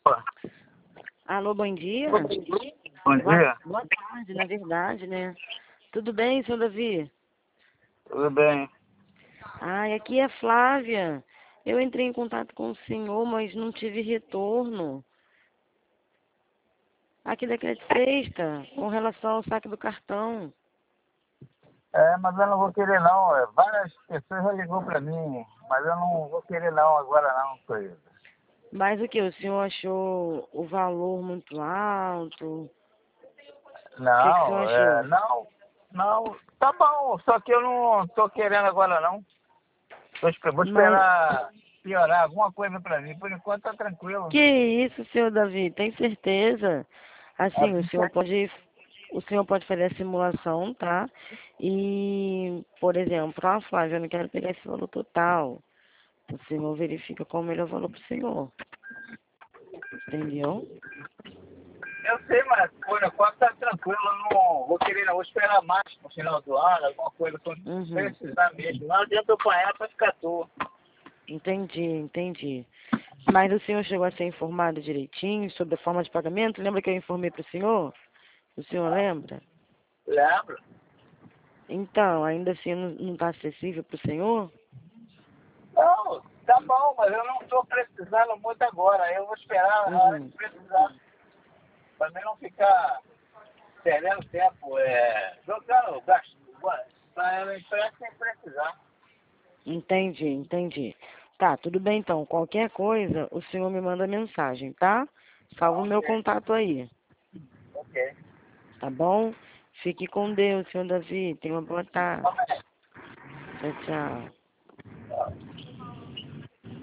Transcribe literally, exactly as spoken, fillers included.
Alô, bom dia? Bom dia. Boa, boa tarde, na verdade, né? Tudo bem, senhor Davi? Tudo bem. Ai, aqui é Flávia. Eu entrei em contato com o senhor, mas não tive retorno. Aqui da Crédito Sexta, com relação ao saque do cartão. É, mas eu não vou querer não. é, Várias pessoas já ligou pra mim, mas eu não vou querer não agora não, coisa. Mas o que? O senhor achou o valor muito alto? O que, que o senhor Não, é, achou? não, não, tá bom, só que eu não tô querendo agora não. Tô esper- vou Mas esperar piorar alguma coisa pra mim. Por enquanto tá tranquilo. que isso, senhor Davi? Tem certeza? Assim, o Assim que senhor pode, o senhor pode fazer a simulação, tá? E, por exemplo, ah, Flávia, eu não quero pegar esse valor total. O senhor verifica qual o melhor valor para o senhor. Entendeu? eu sei, mas por enquanto tá tranquilo, eu não vou querer não. Vou esperar mais no final do ano, alguma coisa quando Uhum. precisar mesmo. Não adianta eu apanhar pra ficar à toa. Entendi, entendi. Mas o senhor chegou a ser informado direitinho sobre a forma de pagamento? Lembra que eu informei para o senhor? O senhor lembra? Lembra? Então, ainda assim não está acessível para o senhor? Não, tá bom, mas eu não estou precisando muito agora. Eu vou esperar a hora de Uhum. precisar. Para mim não ficar perdendo tempo, é, jogando gasto para empréstimo sem precisar. Entendi, entendi. Tá, tudo bem então. Qualquer coisa, o senhor me manda mensagem, tá? Salva o meu Ok, contato aí, ok. tá bom? Fique com Deus, senhor Davi. Tenha uma boa tarde. Então, é, Tchau, tchau.